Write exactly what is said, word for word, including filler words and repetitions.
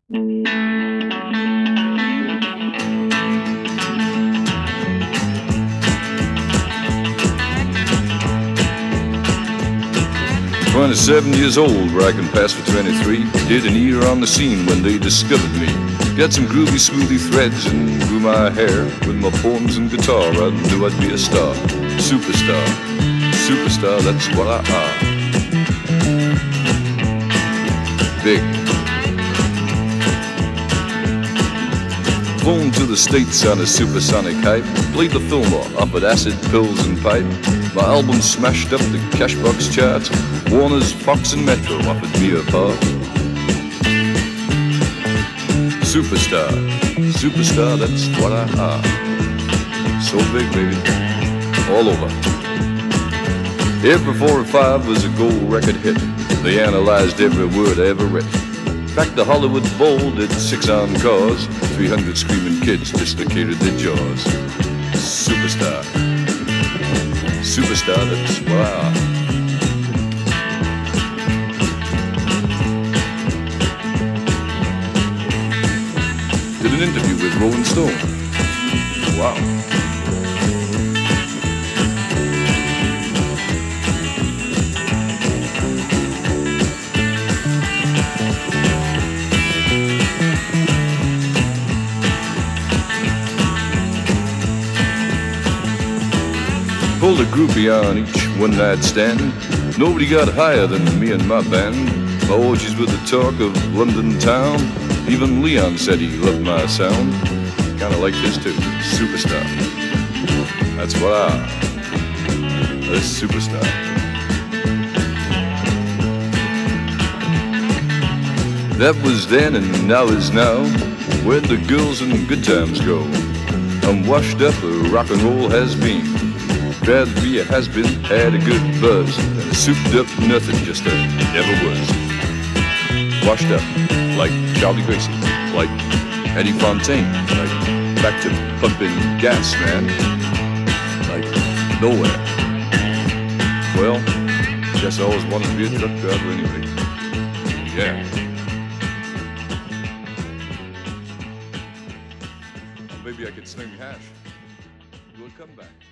Twenty-seven years old, where I can pass for twenty-three. Did an year on the scene when they discovered me. Got some groovy, smoothie threads and grew my hair. With my poems and guitar, I knew I'd be a star. Superstar, superstar, that's what I are. Big. Flown to the States on a supersonic hype. Played the Fillmore, offered acid, pills and pipe. My album smashed up the Cashbox charts. Warner's, Fox and Metro offered me a part. Superstar, superstar, that's what I are. So big, baby, all over. Every four or five was a gold record hit. They analyzed every word I ever read. In fact, the Hollywood Bowl did six encores. Three hundred screaming kids dislocated their jaws. Superstar, superstar, that's what I are. Did an interview with Rolling Stone. Wow. Pulled a groupie on each one-night stand. Nobody got higher than me and my band. My orgies were the talk of London town. Even Leon said he loved my sound. Kinda like this too. Superstar. That's what I are. A superstar. That was then and now is now. Where'd the girls and good times go? I'm washed up, rock and roll has been. Glad to be a has-been, had a good buzz. And a souped up nothing, just a never was. Washed up, like Charlie Gracie, like Eddie Fontaine, like back to pumping gas, man. Like nowhere. Well, guess I always wanted to be a truck driver anyway. Yeah. Maybe I could sling hash. We'll come back.